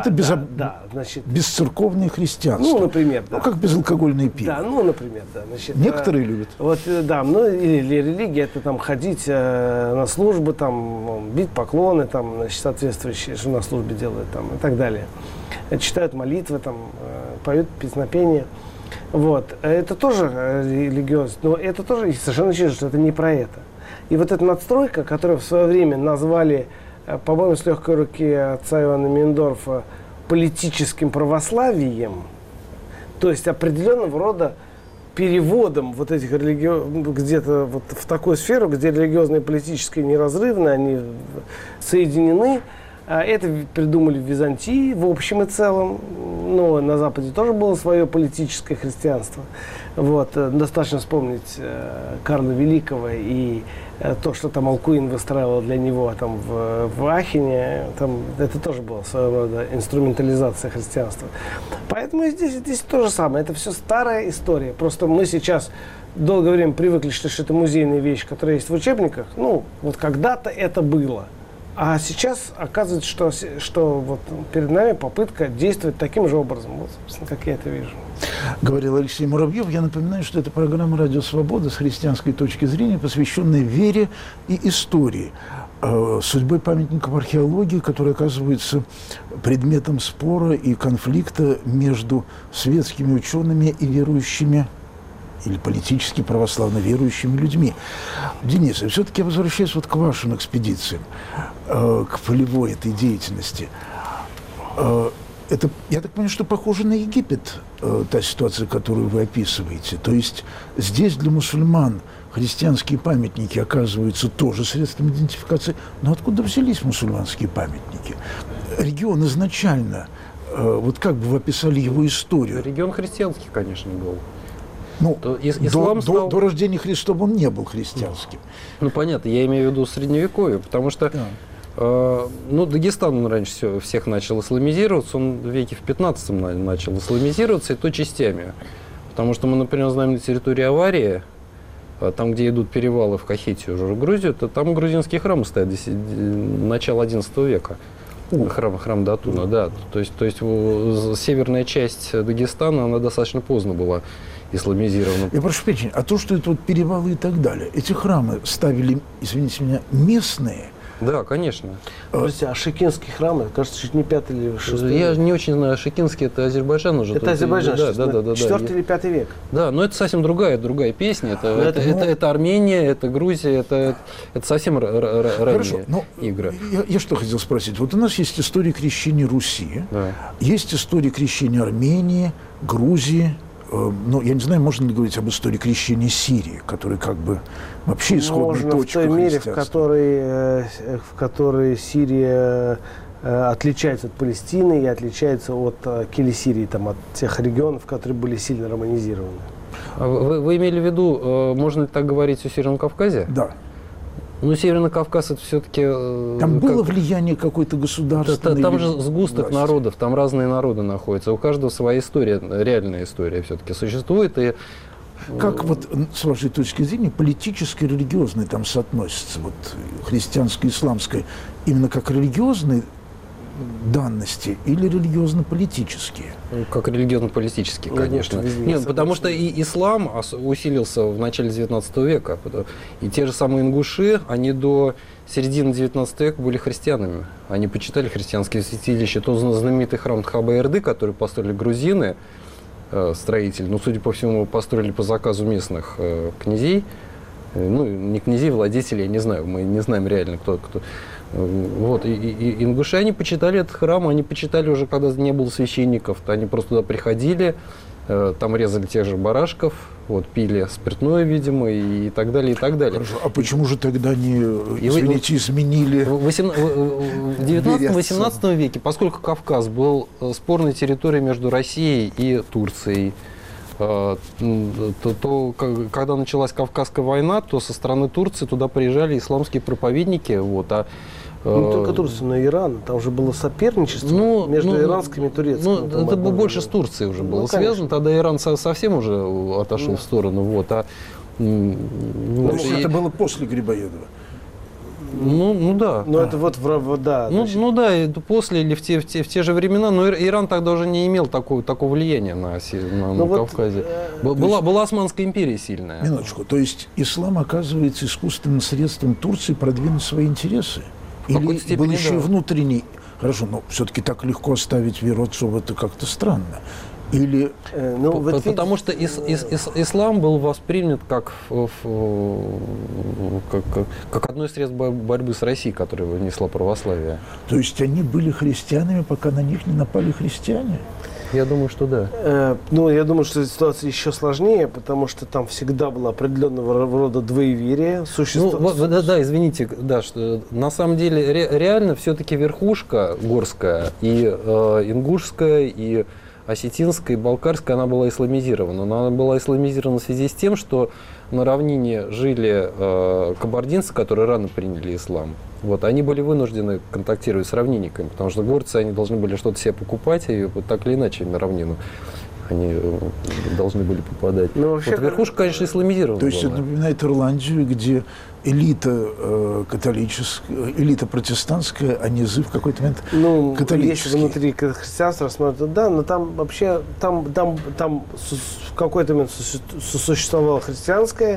значит, бесцерковное христианство. Ну, например, да. Ну, как безалкогольное пиво. Да, ну, например, да. Значит, некоторые любят. Вот, да, или религия, это там ходить на службы, там, бить поклоны, там, значит, соответствующие, что на службе делают, там, и так далее. Читают молитвы, там, поют песнопения. Вот. Это тоже религиозно, но это тоже совершенно очевидно, что это не про это. И вот эта надстройка, которую в свое время назвали, по-моему, с легкой руки отца Ивана Мендорфа, политическим православием, то есть определенного рода переводом вот этих где-то вот в такую сферу, где религиозное и политическое неразрывно, они соединены. Это придумали в Византии в общем и целом, но на Западе тоже было свое политическое христианство. Вот. Достаточно вспомнить Карла Великого и то, что там Алкуин выстраивал для него там, в Ахене, там, это тоже была своего рода инструментализация христианства. Поэтому здесь то же самое, это все старая история. Просто мы сейчас долгое время привыкли, что это музейная вещь, которая есть в учебниках. Ну, вот когда-то это было. А сейчас оказывается, что вот перед нами попытка действовать таким же образом, вот, собственно, как я это вижу. Говорил Алексей Муравьев. Я напоминаю, что это программа «Радио Свобода» с христианской точки зрения, посвященная вере и истории. Судьбой памятников археологии, которые оказываются предметом спора и конфликта между светскими учеными и верующими или политически православно верующими людьми. Денис, все-таки я возвращаюсь вот к вашим экспедициям, к полевой этой деятельности. Это, я так понимаю, что похоже на Египет, та ситуация, которую вы описываете. То есть здесь для мусульман христианские памятники оказываются тоже средством идентификации. Но откуда взялись мусульманские памятники? Регион изначально, вот как бы вы описали его историю? Регион христианский, конечно, был. Ну, ислам стал... до рождения Христова он не был христианским. Ну, понятно, я имею в виду средневековье, потому что Дагестан он раньше всех начал исламизироваться, он в веке в 15-м начал исламизироваться, и то частями. Потому что мы, например, знаем на территории Аварии, там, где идут перевалы в Кахетию, уже в Грузию, то там грузинские храмы стоят начала XI века. Храм Датуна, да. То есть северная часть Дагестана, она достаточно поздно была исламизирована. Я прошу прощения, а то, что это вот перевалы и так далее, эти храмы ставили, извините меня, местные? Да, конечно. Подождите, а шекинские храмы, кажется, чуть не 5 или 6 век. Я не очень знаю, шекинский это Азербайджан уже. Это Азербайджан, да. 4 или 5 век. Да, но это совсем другая песня. Это Армения, это Грузия, это совсем ранние игры. Я что хотел спросить. Вот у нас есть история крещения Руси, есть история крещения Армении, Грузии. Ну, я не знаю, можно ли говорить об истории крещения Сирии, которая как бы вообще исходная точка в той мере, в которой Сирия отличается от Палестины и отличается от Килисирии, там, от тех регионов, которые были сильно романизированы. Вы имели в виду, можно ли так говорить о Северном Кавказе? Да. Ну, Северный Кавказ это все-таки... Там было влияние какой-то государственной... Там же сгусток народов, там разные народы находятся. У каждого своя история, реальная история все-таки существует. И... Как вот, с вашей точки зрения, политическое и религиозное там соотносится? Вот христианское, исламское, именно как религиозные данности или религиозно-политические? Как религиозно-политические, конечно. Нет, потому что и ислам усилился в начале XIX века. И те же самые ингуши, они до середины XIX века были христианами. Они почитали христианские святилища. Тот знаменитый храм Тхаба-Эрды, который построили грузины, строители, но, судя по всему, построили по заказу местных князей. Ну, не князей, владетелей, я не знаю, мы не знаем реально, кто. Вот, и ингуши, они почитали этот храм, они почитали уже, когда не было священников, то они просто туда приходили, там резали тех же барашков, вот, пили спиртное, видимо, и так далее, и так далее. Хорошо, а почему же тогда не, извините, изменили? В 19-18 веке, поскольку Кавказ был спорной территорией между Россией и Турцией, то когда началась Кавказская война, то со стороны Турции туда приезжали исламские проповедники. Вот, не только Турция, но и Иран. Там уже было соперничество между иранскими и турецкими. Ну, это больше с Турцией уже было связано. Тогда Иран совсем уже отошел в сторону. Вот, это было после Грибоедова. Ну да. Но это вот да. Да, после или в те же времена, но Иран тогда уже не имел такого влияния на Кавказе. Была Османская империя сильная. Минуточку, то есть ислам оказывается искусственным средством Турции продвинуть свои интересы? Или был еще и внутренний? Хорошо, но все-таки так легко оставить веру отцов, это как-то странно. Или... Потому что ислам был воспринят как одно из средств борьбы с Россией, которое внесло православие. То есть они были христианами, пока на них не напали христиане? Я думаю, что да. Я думаю, что ситуация еще сложнее, потому что там всегда было определенного рода двоеверие. Да, извините, да, что на самом деле реально все-таки верхушка горская и ингушская, и осетинская, и балкарская, она была исламизирована. Но она была исламизирована в связи с тем, что на равнине жили кабардинцы, которые рано приняли ислам. Вот, они были вынуждены контактировать с равнинниками, потому что горцы, они должны были что-то себе покупать, и вот так или иначе на равнину они должны были попадать. Ну, вообще, вот верхушка, конечно, исламизирована. То есть это напоминает Ирландию, где элита католическая, элита протестантская, а низы в какой-то момент католические. Если внутри христианства рассматривают, да, но там вообще, там в какой-то момент существовало христианское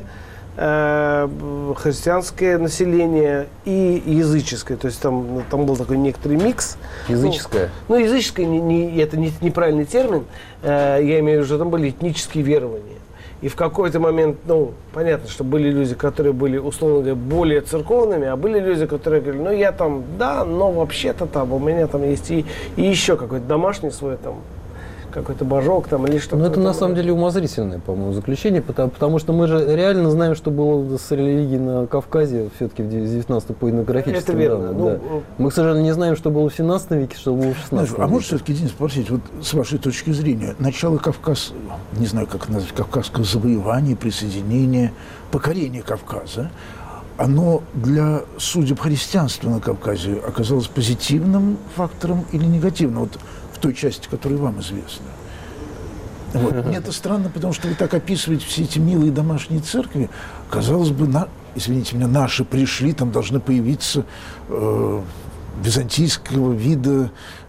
население и языческое. То есть там был такой некоторый микс. Языческое? Языческое, это неправильный термин. Я имею в виду, что там были этнические верования. И в какой-то момент, понятно, что были люди, которые были, условно говоря, более церковными, а были люди, которые говорили, я там, да, но вообще-то там, у меня там есть и еще какой-то домашний свой там, какой-то божок там или что-то. Ну, это на самом деле умозрительное, по-моему, заключение, потому что мы же реально знаем, что было с религией на Кавказе все-таки в 19 по этнографическим данным. Да. Мы, к сожалению, не знаем, что было в 17 веке, что было в 16 веке. А может все-таки, Денис, спросить, вот с вашей точки зрения, начало не знаю, как назвать, кавказского завоевания, присоединения, покорения Кавказа, оно для судеб христианства на Кавказе оказалось позитивным фактором или негативным? Вот в той части, которая вам известна. Вот. Мне это странно, потому что вы так описываете все эти милые домашние церкви. Казалось бы, извините меня, наши пришли, там должны появиться византийского вида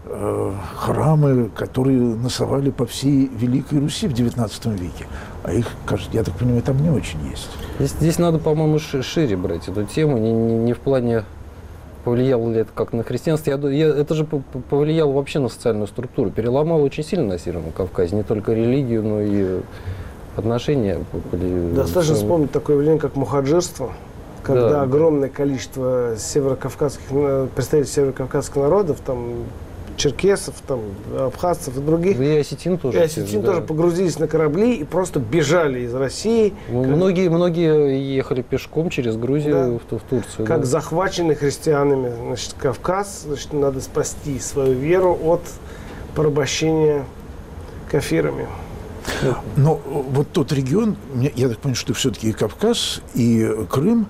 храмы, которые насовали по всей Великой Руси в XIX веке. А их, я так понимаю, там не очень есть. Здесь надо, по-моему, шире брать эту тему, не в плане... Повлияло ли это как на христианство? Это же повлияло вообще на социальную структуру. Переломало очень сильно на Северном Кавказе. Не только религию, но и отношения. Достаточно вспомнить такое явление, как мухаджирство, когда огромное количество представителей северокавказских народов, там, черкесов, там, абхазцев и других. И осетин тоже. Тоже погрузились на корабли и просто бежали из России. Многие ехали пешком через Грузию в Турцию. Как захваченный христианами, Кавказ, надо спасти свою веру от порабощения кафирами. Но вот тот регион, я так понимаю, что все-таки и Кавказ, и Крым,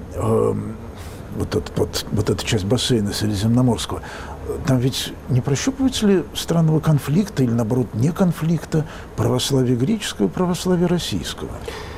вот эта часть бассейна Средиземноморского, там ведь не прощупывается ли странного конфликта или, наоборот, не конфликта православия греческого и православия российского?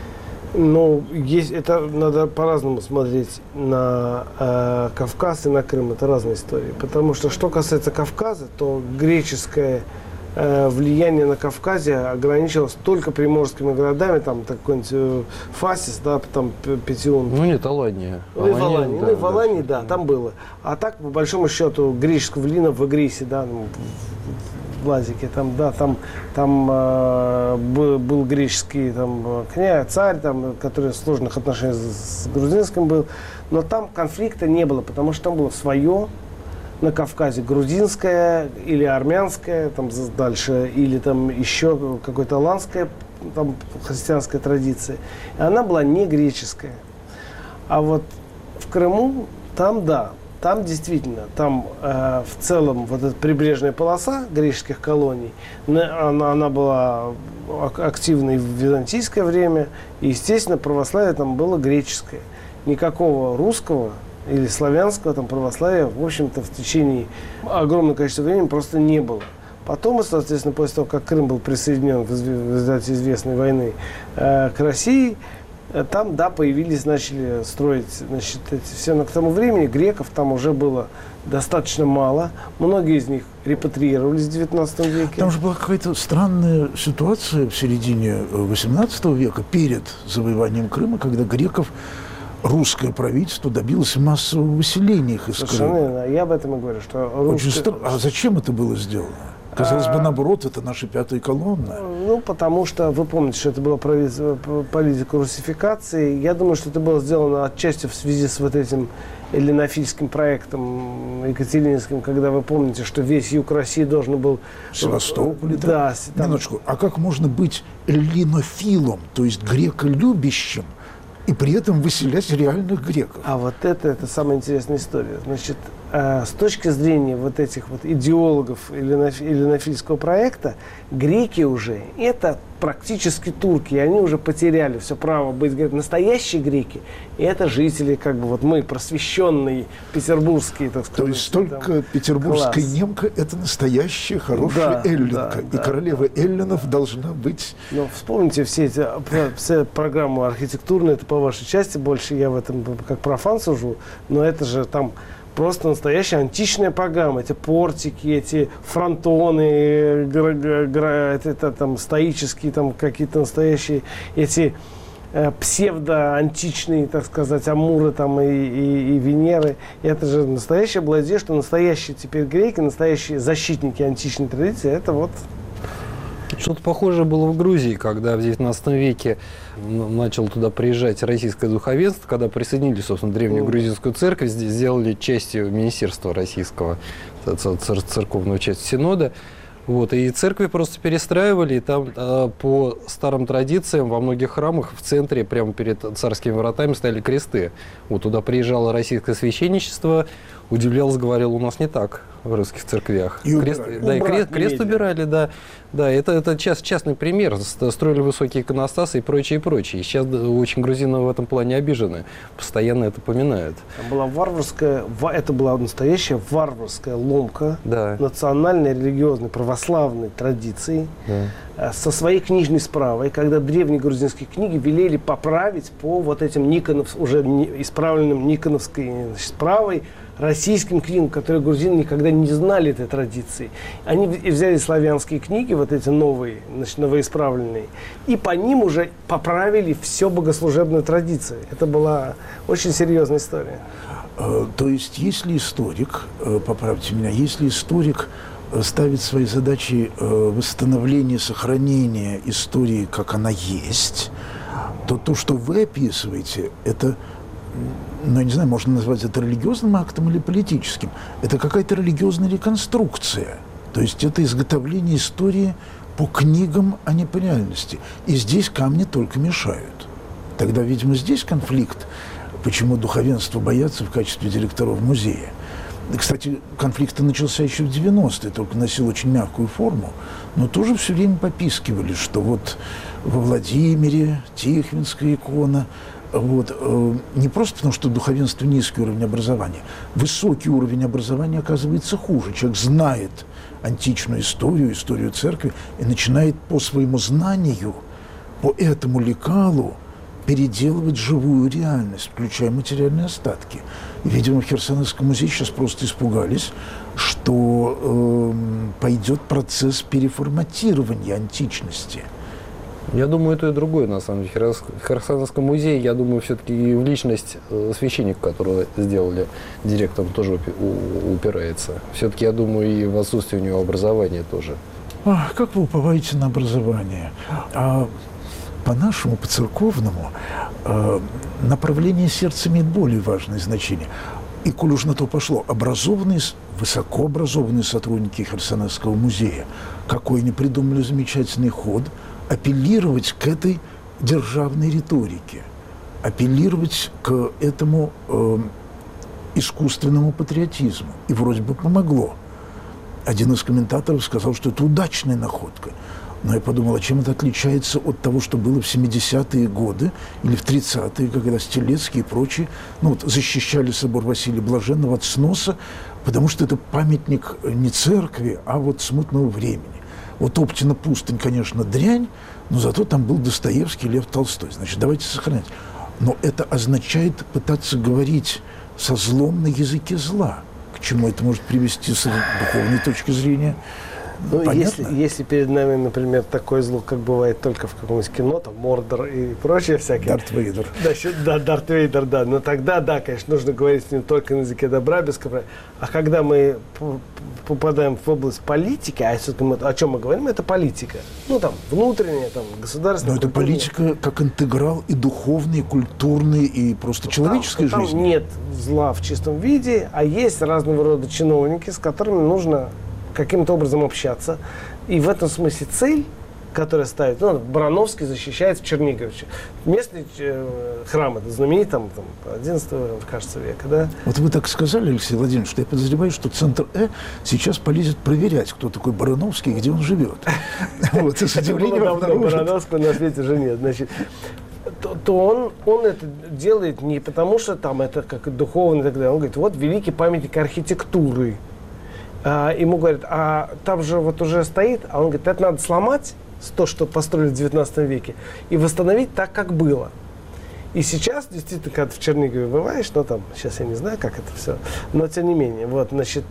Это надо по-разному смотреть на Кавказ и на Крым. Это разные истории. Потому что касается Кавказа, то греческое влияние на Кавказе ограничивалось только приморскими городами, там какой-нибудь Фасис, да, там Петиун. Нет, Алания. В Алании, там было. А так, по большому счету, греческого влияния в Игрисе, да, в Лазике, там был греческий князь, царь, который в сложных отношениях с грузинским был. Но там конфликта не было, потому что там было свое. На Кавказе грузинская или армянская, там дальше, или там еще какой-то аланская, там христианская традиция. И она была не греческая. А вот в Крыму, там действительно, там в целом вот эта прибрежная полоса греческих колоний, она была активной в византийское время, и, естественно, православие там было греческое. Никакого русского или славянского православия, в общем-то, в течение огромного количества времени просто не было. Потом, соответственно, после того, как Крым был присоединен в результате известной войны к России, там, начали строить, все. Но к тому времени греков там уже было достаточно мало. Многие из них репатриировались в XIX веке. Там же была какая-то странная ситуация в середине XVIII века, перед завоеванием Крыма, когда русское правительство добилось массового выселения их из Крыма. Совершенно верно. Я об этом и говорю, что А зачем это было сделано? Казалось бы, наоборот, это наша пятая колонна. Потому что вы помните, что это была политика русификации. Я думаю, что это было сделано отчасти в связи с вот этим эллинофильским проектом екатерининским, когда вы помните, что весь юг России должен был... Севастополь. Да. Минуточку. А как можно быть эллинофилом, то есть греколюбящим, и при этом выселять реальных греков? А вот это самая интересная история. Значит, с точки зрения вот этих вот идеологов эллинофильского проекта, греки уже это практически турки, и они уже потеряли все право быть греками. Настоящие греки – это жители, как бы вот мы, просвещенные, петербургские, так сказать. То есть только петербургская немка – это настоящая, хорошая эллинка. И королева эллинов должна быть… Но вспомните все программы архитектурные, это по вашей части, больше я в этом как профан сужу, но это же там… Просто настоящая античная программа. Эти портики, эти фронтоны, это там стоические, там какие-то настоящие, эти псевдоантичные, так сказать, Амуры там и Венеры. И это же настоящая была идея, что настоящие теперь греки, настоящие защитники античной традиции, это вот… Что-то похожее было в Грузии, когда в XIX веке начал туда приезжать российское духовенство, когда присоединили, собственно, древнюю грузинскую церковь, сделали частью Министерства российского церковного части Синода. Вот, и церкви просто перестраивали, и там по старым традициям во многих храмах в центре, прямо перед царскими вратами, стояли кресты. Вот туда приезжало российское священничество, удивлялось, говорил, у нас не так в русских церквях. И крест убирали, да. Да, это частный пример. Строили высокие иконостасы и прочее, и прочее. Сейчас очень грузины в этом плане обижены. Постоянно это поминают. Это была настоящая варварская ломка национальной, религиозной, православной традиции со своей книжной справой, когда древние грузинские книги велели поправить по вот этим уже исправленным никоновской справой российским книгам, которые грузины никогда не знали этой традиции. Они взяли славянские книги, вот эти новые, значит, новоисправленные, и по ним уже поправили все богослужебную традицию. Это была очень серьезная история. То есть, если историк, поправьте меня, если историк ставит свои задачи восстановления, сохранения истории, как она есть, то то, что вы описываете, это… я не знаю, можно назвать это религиозным актом или политическим. Это какая-то религиозная реконструкция. То есть это изготовление истории по книгам, а не по реальности. И здесь камни только мешают. Тогда, видимо, здесь конфликт, почему духовенство боятся в качестве директоров музея. И, кстати, конфликт начался еще в 90-е, только носил очень мягкую форму, но тоже все время попискивали, что вот во Владимире Тихвинская икона. Вот. Не просто потому, что духовенство низкий уровень образования. Высокий уровень образования оказывается хуже. Человек знает античную историю, историю церкви, и начинает по своему знанию, по этому лекалу переделывать живую реальность, включая материальные остатки. И, видимо, в Херсонесском музее сейчас просто испугались, что пойдет процесс переформатирования античности. Я думаю, это и другое, на самом деле. В Херсонесском музее, я думаю, все-таки и в личность священника, которого сделали директором, тоже упирается. Все-таки, я думаю, и в отсутствие у него образования тоже. Как вы уповаете на образование? А по-нашему, по-церковному, направление сердца имеет более важное значение. И, коль уж на то пошло, высокообразованные сотрудники Херсонесского музея, какой они придумали замечательный ход – апеллировать к этой державной риторике, апеллировать к этому искусственному патриотизму. И вроде бы помогло. Один из комментаторов сказал, что это удачная находка. Но я подумал, а чем это отличается от того, что было в 70-е годы или в 30-е, когда Стелецкий и прочие защищали собор Василия Блаженного от сноса, потому что это памятник не церкви, а вот смутного времени. Вот Оптина пустынь, конечно, дрянь, но зато там был Достоевский, Лев Толстой. Значит, давайте сохранять. Но это означает пытаться говорить со злом на языке зла. К чему это может привести с духовной точки зрения? Если перед нами, например, такое зло, как бывает только в каком-нибудь кино, там Мордор и прочее всякие. Дарт Вейдер. Да, Дарт Вейдер, да. Но тогда, да, конечно, нужно говорить с ним только на языке добра, без добра. А когда мы попадаем в область политики, а все-таки о чем мы говорим, это политика. Внутренняя, государственная. Но это политика как интеграл и духовный, и культурный, и просто человеческой жизни. Там нет зла в чистом виде, а есть разного рода чиновники, с которыми нужно каким-то образом общаться. И в этом смысле цель которые ставят. Ну, Барановский защищает в Чернигове. Местный храм, это знаменитый, там 11 кажется, века, да? Вот вы так сказали, Алексей Владимирович, что я подозреваю, что Центр сейчас полезет проверять, кто такой Барановский и где он живет. Вот, и с удивлением обнаружит. Барановского на свете уже нет. Значит, то он это делает не потому, что там это как духовно и так далее. Он говорит, вот великий памятник архитектуры. Ему говорят, а там же вот уже стоит, а он говорит, это надо сломать, то, что построили в 19 веке, и восстановить так, как было. И сейчас, действительно, когда ты в Чернигове бываешь, но там, сейчас я не знаю, как это все, но тем не менее, вот, значит,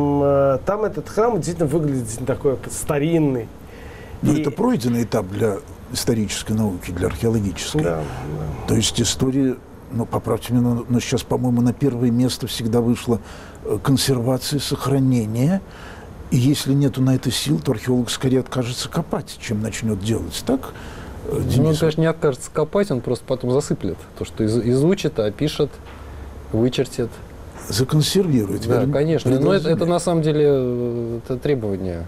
там этот храм действительно выглядит такой старинный. Но это пройденный этап для исторической науки, для археологической. Да. То есть история, ну, поправьте меня, но сейчас, по-моему, на первое место всегда вышла консервация, сохранение. И если нету на это сил, то археолог скорее откажется копать, чем начнет делать. Так, Денис? Ну, он, конечно, не откажется копать, он просто потом засыплет. То, что изучит, опишет, вычертит. Законсервирует. Да, конечно. Но это на самом деле это требования.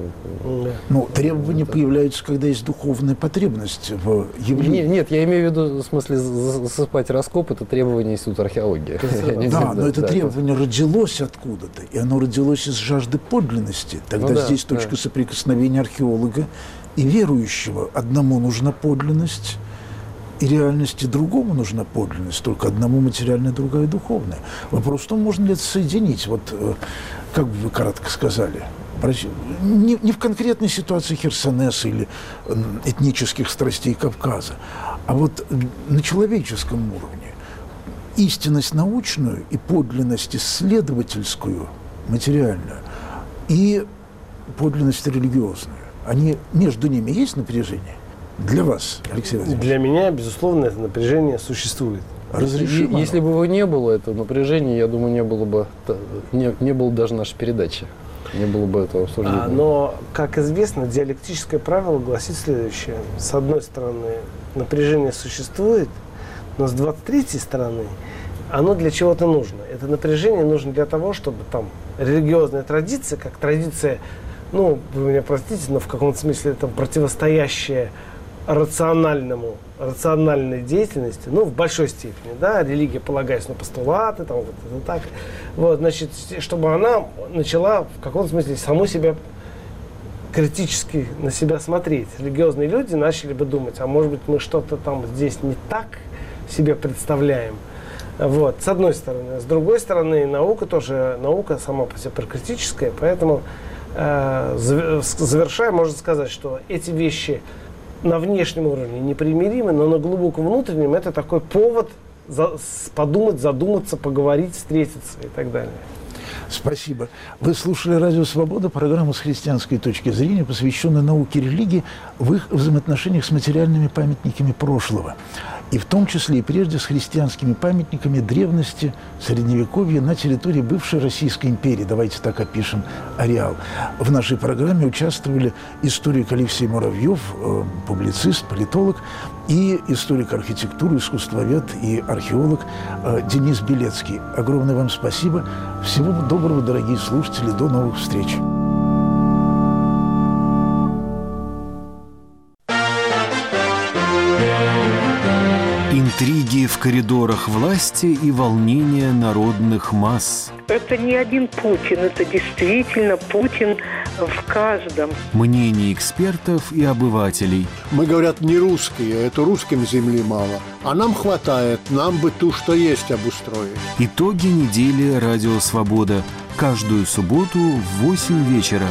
Ну, требования появляются, когда есть духовная потребность в явлении. Нет, я имею в виду, в смысле, засыпать раскоп, это требование института археологии. Да, но это требование родилось откуда-то, и оно родилось из жажды подлинности. Тогда здесь точка соприкосновения археолога и верующего. Одному нужна подлинность, и реальности другому нужна подлинность, только одному материальная, другая духовная. Вопрос в том, можно ли это соединить, вот как бы вы кратко сказали, не в конкретной ситуации Херсонеса или этнических страстей Кавказа, а вот на человеческом уровне. Истинность научную и подлинность исследовательскую, материальную, и подлинность религиозную. Между ними есть напряжение? Для вас, Алексей Владимирович? Для меня, безусловно, это напряжение существует. Разрешимо? Если бы его не было, это напряжение, я думаю, не было бы даже нашей передачи. Не было бы этого обсуждения. Но, как известно, диалектическое правило гласит следующее. С одной стороны, напряжение существует, но с 23-й стороны, оно для чего-то нужно. Это напряжение нужно для того, чтобы там религиозная традиция, как традиция, ну, вы меня простите, но в каком-то смысле это противостоящее рациональной деятельности, ну, в большой степени, да, религия, полагаясь на постулаты, там, вот это так, вот, значит, чтобы она начала в каком-то смысле саму себя критически на себя смотреть. Религиозные люди начали бы думать, а может быть, мы что-то там здесь не так себе представляем. Вот, с одной стороны. С другой стороны, наука сама по себе прокритическая, поэтому, завершая, можно сказать, что эти вещи на внешнем уровне непримиримы, но на глубоком внутреннем это такой повод подумать, задуматься, поговорить, встретиться и так далее. Спасибо. Вы слушали «Радио Свобода», программу с христианской точки зрения, посвященную науке и религии в их взаимоотношениях с материальными памятниками прошлого. И в том числе и прежде с христианскими памятниками древности, средневековья на территории бывшей Российской империи. Давайте так опишем ареал. В нашей программе участвовали историк Алексей Муравьев, публицист, политолог, и историк архитектуры, искусствовед и археолог Денис Белецкий. Огромное вам спасибо. Всего доброго, дорогие слушатели. До новых встреч. Интриги в коридорах власти и волнения народных масс. Это не один Путин, это действительно Путин в каждом. Мнения экспертов и обывателей. Мы, говорят, не русские, это русским земли мало. А нам хватает, нам бы ту, что есть, обустроить. Итоги недели «Радио Свобода». Каждую субботу в 8 вечера.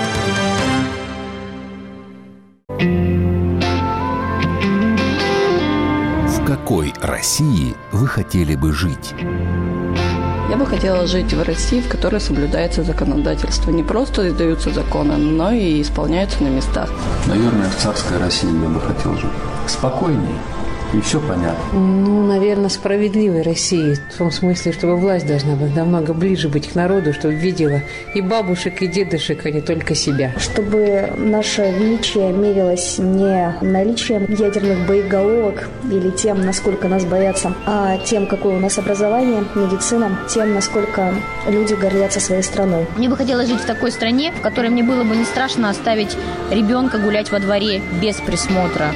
В какой России вы хотели бы жить? Я бы хотела жить в России, в которой соблюдается законодательство. Не просто издаются законы, но и исполняются на местах. Наверное, в царской России я бы хотел жить. Спокойнее, и все понятно. Ну, наверное, справедливой России. В том смысле, чтобы власть должна быть намного ближе быть к народу, чтобы видела и бабушек, и дедушек, а не только себя. Чтобы наше величие мерилось не наличием ядерных боеголовок или тем, насколько нас боятся, а тем, какое у нас образование, медицина, тем, насколько люди гордятся своей страной. Мне бы хотелось жить в такой стране, в которой мне было бы не страшно оставить ребенка гулять во дворе без присмотра.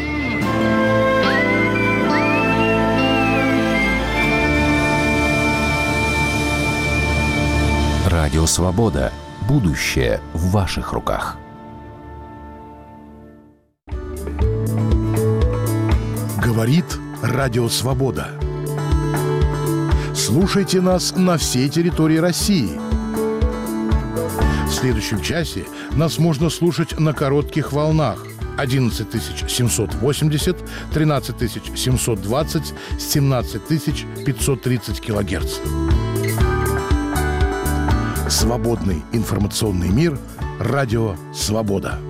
Радио «Свобода». Будущее в ваших руках. Говорит Радио «Свобода». Слушайте нас на всей территории России. В следующем часе нас можно слушать на коротких волнах 11 780, 13 720, 17 530 килогерц. Свободный информационный мир. Радио «Свобода».